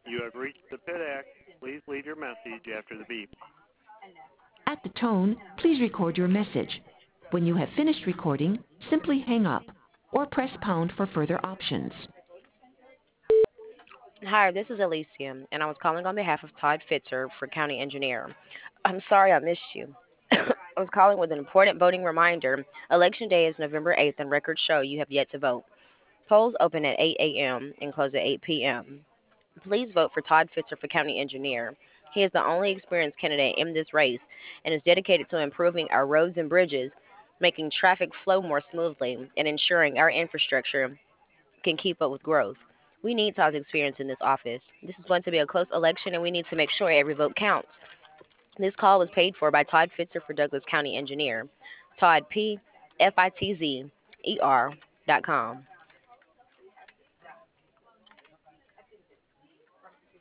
You have reached the PIT-Act. Please leave your message after the beep. At the tone, please record your message. When you have finished recording, simply hang up or press pound for further options. Hi, this is Elysium, and I was calling on behalf of Todd Fitzer for County Engineer. I'm sorry I missed you. I was calling with an important voting reminder. Election day is November 8th, and records show you have yet to vote. Polls open at 8 a.m. and close at 8 p.m. Please vote for Todd Fitzer for County Engineer. He is the only experienced candidate in this race and is dedicated to improving our roads and bridges, making traffic flow more smoothly, and ensuring our infrastructure can keep up with growth. We need Todd's experience in this office. This is going to be a close election, and we need to make sure every vote counts. This call was paid for by Todd Fitzer for Douglas County Engineer. Todd P. FITZER.com.